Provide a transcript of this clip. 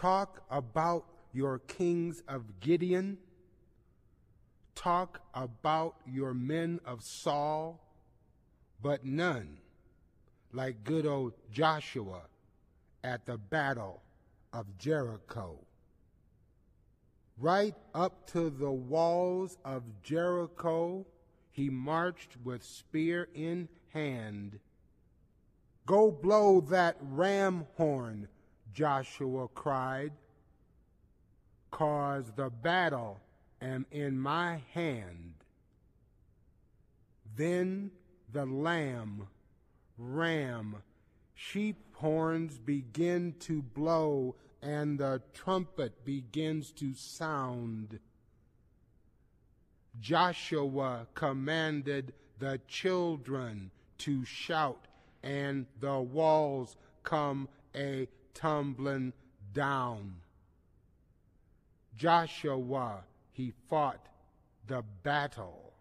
Talk about your kings of Gideon. Talk about your men of Saul, but none like good old Joshua at the battle of Jericho. Right up to the walls of Jericho, he marched with spear in hand. Go blow that ram horn, Joshua cried, 'cause the battle am in my hand. Then the lamb, ram, sheep horns begin to blow, and the trumpet begins to sound. Joshua commanded the children to shout, and the walls come a-tumbling down. Joshua, he fought the battle